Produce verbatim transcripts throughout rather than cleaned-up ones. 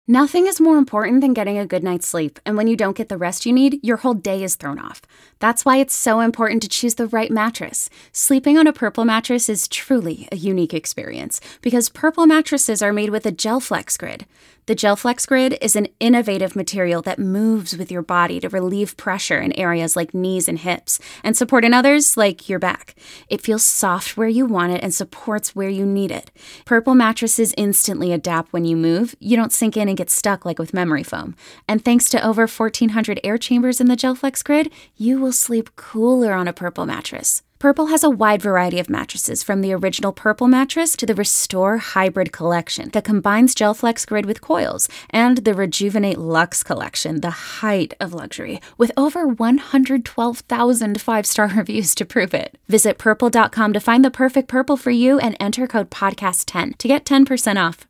Nothing is more important than getting a good night's sleep, and when you don't get the rest you need, your whole day is thrown off. That's why it's so important to choose the right mattress. Sleeping on a Purple mattress is truly a unique experience, because Purple mattresses are made with a GelFlex Grid. The GelFlex Grid is an innovative material that moves with your body to relieve pressure in areas like knees and hips, and support in others like your back. It feels soft where you want it and supports where you need it. Purple mattresses instantly adapt when you move. You don't sink in and get stuck like with memory foam. And thanks to over fourteen hundred air chambers in the GelFlex Grid, you will sleep cooler on a Purple mattress. Purple has a wide variety of mattresses, from the original Purple mattress to the Restore Hybrid collection that combines GelFlex Grid with coils, and the Rejuvenate Luxe collection, the height of luxury, with over one hundred twelve thousand five-star reviews to prove it. Visit purple dot com to find the perfect Purple for you and enter code podcast ten to get ten percent off.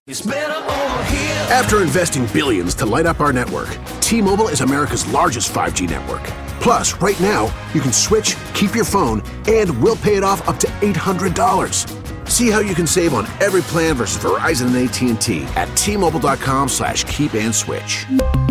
After investing billions to light up our network, T-Mobile is America's largest five G network. Plus, right now, you can switch, keep your phone, and we'll pay it off up to eight hundred dollars. See how you can save on every plan versus Verizon and A T and T at T-Mobile.com slash keep and switch.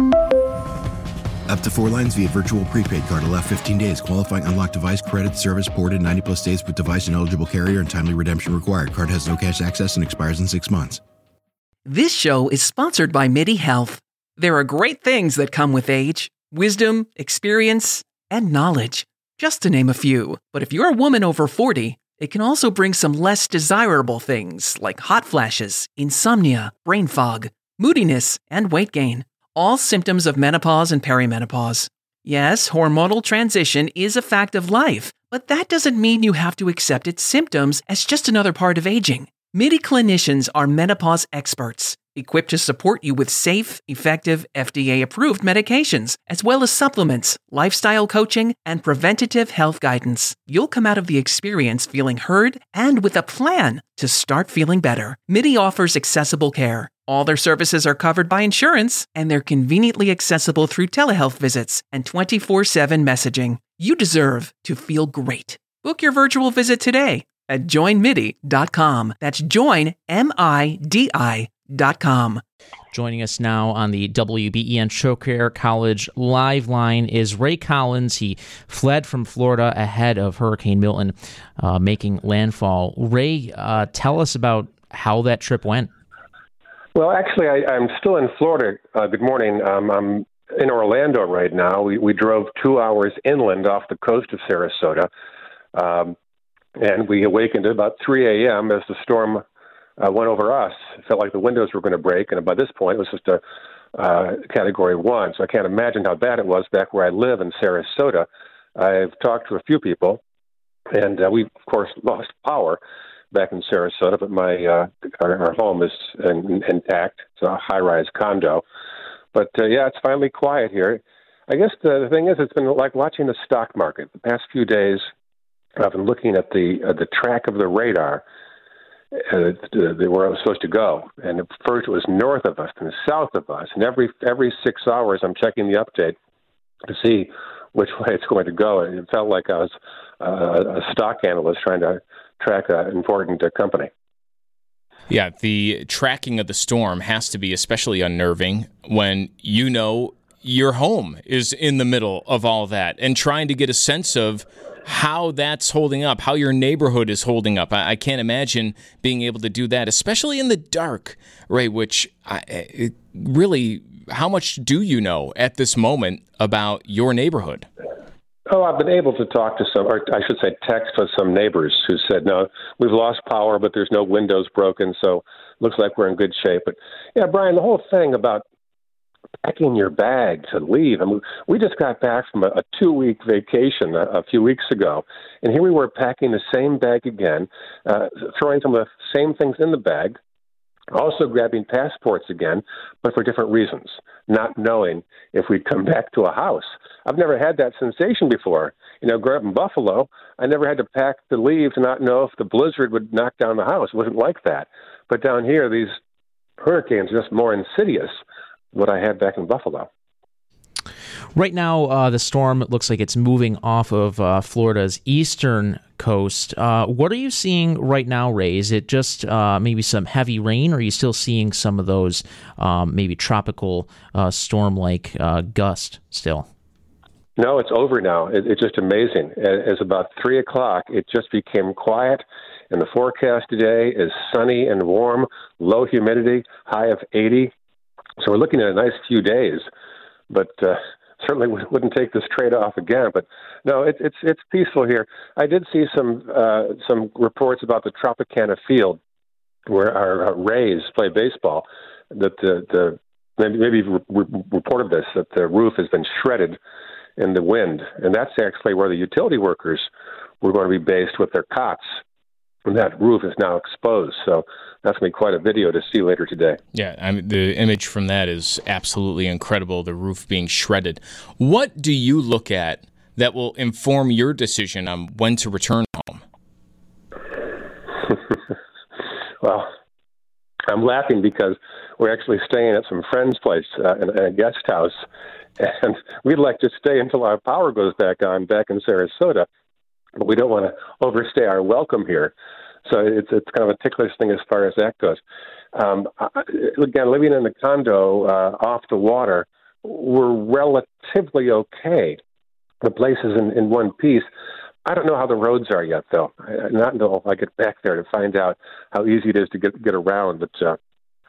Up to four lines via virtual prepaid card. Allow fifteen days. Qualifying unlocked device credit service ported ninety plus days with device and eligible carrier and timely redemption required. Card has no cash access and expires in six months. This show is sponsored by MIDI Health. There are great things that come with age. Wisdom, experience, and knowledge, just to name a few. But if you're a woman over forty, it can also bring some less desirable things like hot flashes, insomnia, brain fog, moodiness, and weight gain. All symptoms of menopause and perimenopause. Yes, hormonal transition is a fact of life, but that doesn't mean you have to accept its symptoms as just another part of aging. MIDI clinicians are menopause experts, equipped to support you with safe, effective, F D A-approved medications, as well as supplements, lifestyle coaching, and preventative health guidance. You'll come out of the experience feeling heard and with a plan to start feeling better. MIDI offers accessible care. All their services are covered by insurance, and they're conveniently accessible through telehealth visits and twenty-four seven messaging. You deserve to feel great. Book your virtual visit today at join midi dot com. That's join, M I D I dot com. Joining us now on the W B E N Chaucer College live line is Ray Collins. He fled from Florida ahead of Hurricane Milton uh, making landfall. Ray, uh, tell us about how that trip went. Well, actually, I, I'm still in Florida. Uh, good morning. Um, I'm in Orlando right now. We, we drove two hours inland off the coast of Sarasota, um, and we awakened at about three a.m. as the storm uh, went over us. It felt like the windows were going to break, and by this point, it was just a uh, Category one, so I can't imagine how bad it was back where I live in Sarasota. I've talked to a few people, and uh, we, of course, lost power back in Sarasota, but my uh, our, our home is in, intact. It's a high-rise condo. But, uh, yeah, it's finally quiet here. I guess the, the thing is, it's been like watching the stock market. The past few days, I've been looking at the uh, the track of the radar, uh, the, where I was supposed to go. And at first it was north of us and south of us. And every every six hours, I'm checking the update to see which way it's going to go. And it felt like I was uh, a stock analyst trying to track an important uh, company. Yeah, the tracking of the storm has to be especially unnerving when you know your home is in the middle of all that, and trying to get a sense of how that's holding up, how your neighborhood is holding up. I, I can't imagine being able to do that, especially in the dark, Ray, which I, it really, how much do you know at this moment about your neighborhood? Oh, I've been able to talk to some, or I should say text with some neighbors who said, no, we've lost power, but there's no windows broken, so looks like we're in good shape. But, yeah, Brian, the whole thing about packing your bag to leave, I mean, we just got back from a, a two-week vacation a, a few weeks ago, and here we were packing the same bag again, uh, throwing some of the same things in the bag, also grabbing passports again, but for different reasons, not knowing if we'd come back to a house. I've never had that sensation before. You know, growing up in Buffalo, I never had to pack to leave to not know if the blizzard would knock down the house. It wasn't like that. But down here, these hurricanes are just more insidious than what I had back in Buffalo. Right now, uh, the storm looks like it's moving off of uh, Florida's eastern coast. Uh, what are you seeing right now, Ray? Is it just uh, maybe some heavy rain, or are you still seeing some of those um, maybe tropical uh, storm-like uh, gust still? No, it's over now. It, it's just amazing. It's about three o'clock. It just became quiet, and the forecast today is sunny and warm, low humidity, high of eighty. So we're looking at a nice few days, but uh, certainly wouldn't take this trade off again. But no, it, it's it's peaceful here. I did see some uh, some reports about the Tropicana Field, where our, our Rays play baseball. That the the maybe maybe re- re- reported this that the roof has been shredded in the wind, and that's actually where the utility workers were going to be based with their cots. And that roof is now exposed, so that's going to be quite a video to see later today. Yeah, I mean, the image from that is absolutely incredible, the roof being shredded. What do you look at that will inform your decision on when to return home? Well, I'm laughing because we're actually staying at some friend's place uh, in, in a guest house, and we'd like to stay until our power goes back on back in Sarasota, but we don't want to overstay our welcome here. So it's it's kind of a ticklish thing as far as that goes. Um, I, again, living in a condo uh, off the water, we're relatively okay. The place is in, in one piece. I don't know how the roads are yet, though. I, not until I get back there to find out how easy it is to get get around. But uh,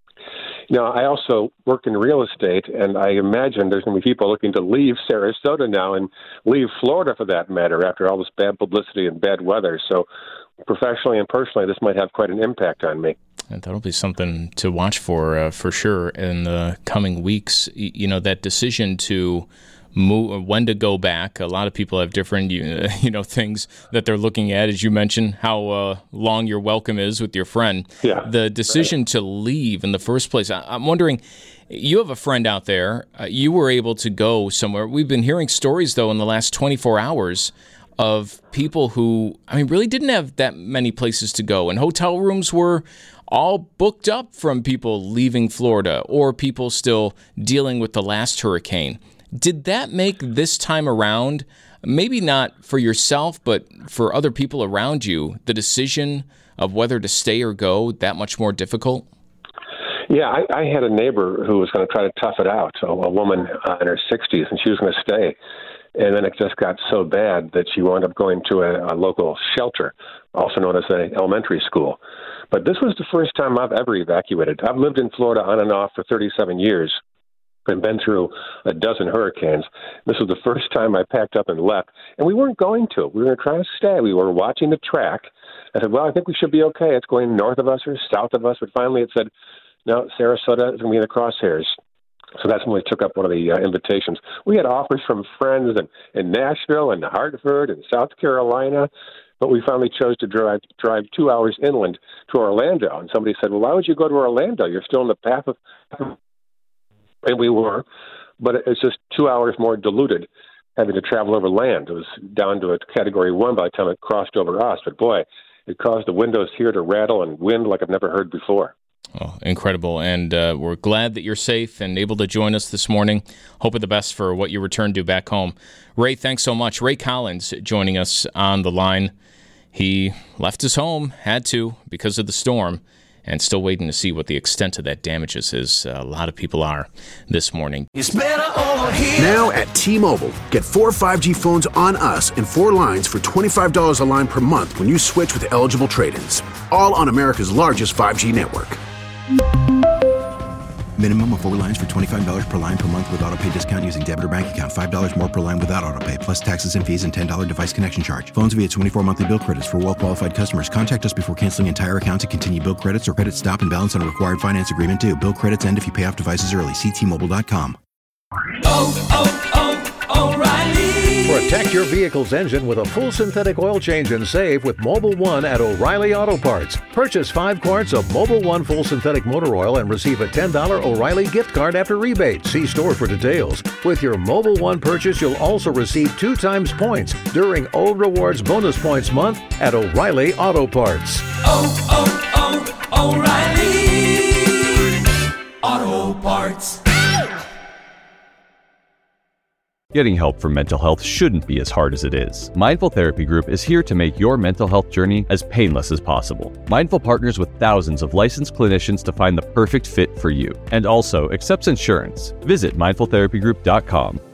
you know, I also work in real estate, and I imagine there's going to be people looking to leave Sarasota now and leave Florida, for that matter, after all this bad publicity and bad weather. So professionally and personally, this might have quite an impact on me. And that'll be something to watch for, uh, for sure, in the coming weeks. You know, that decision to move, when to go back. A lot of people have different, you, you know, things that they're looking at. As you mentioned, how uh, long your welcome is with your friend. Yeah, the decision right. to leave in the first place. I, I'm wondering, you have a friend out there. Uh, you were able to go somewhere. We've been hearing stories, though, in the last twenty-four hours of people who, I mean, really didn't have that many places to go. And hotel rooms were all booked up from people leaving Florida or people still dealing with the last hurricane. Did that make this time around, maybe not for yourself, but for other people around you, the decision of whether to stay or go that much more difficult? Yeah, I, I had a neighbor who was going to try to tough it out, a, a woman uh, in her sixties, and she was going to stay. And then it just got so bad that she wound up going to a, a local shelter, also known as an elementary school. But this was the first time I've ever evacuated. I've lived in Florida on and off for thirty-seven years. I've been through a dozen hurricanes. This was the first time I packed up and left. And we weren't going to. We were trying to stay. We were watching the track. I said, well, I think we should be okay. It's going north of us or south of us. But finally it said, no, Sarasota is going to be in the crosshairs. So that's when we took up one of the uh, invitations. We had offers from friends in, in Nashville and Hartford and South Carolina, but we finally chose to drive drive two hours inland to Orlando. And somebody said, well, why would you go to Orlando? You're still in the path of... And we were, but it's just two hours more diluted having to travel over land. It was down to a category one by the time it crossed over us. But boy, it caused the windows here to rattle and wind like I've never heard before. Oh, incredible. And uh, we're glad that you're safe and able to join us this morning. Hope of the best for what you return to back home. Ray, thanks so much. Ray Collins joining us on the line. He left his home, had to, because of the storm, and still waiting to see what the extent of that damages is. Uh, a lot of people are this morning. It's better over here. Now at T-Mobile, get four five G phones on us and four lines for twenty-five dollars a line per month when you switch with eligible trade-ins. All on America's largest five G network. Minimum of four lines for twenty-five dollars per line per month with autopay discount using debit or bank account. five dollars more per line without autopay, plus taxes and fees and ten dollars device connection charge. Phones via twenty-four monthly bill credits for well-qualified customers. Contact us before canceling entire account to continue bill credits or credit stop and balance on a required finance agreement due. Bill credits end if you pay off devices early. See T Mobile dot com. Oh, oh, oh, O'Reilly. Protect your vehicle's engine with a full synthetic oil change and save with Mobil one at O'Reilly Auto Parts. Purchase five quarts of Mobil one full synthetic motor oil and receive a ten dollars O'Reilly gift card after rebate. See store for details. With your Mobil one purchase, you'll also receive two times points during O Rewards Bonus Points Month at O'Reilly Auto Parts. Oh, oh, oh, O'Reilly Auto Parts. Getting help for mental health shouldn't be as hard as it is. Mindful Therapy Group is here to make your mental health journey as painless as possible. Mindful partners with thousands of licensed clinicians to find the perfect fit for you, and also accepts insurance. Visit mindful therapy group dot com.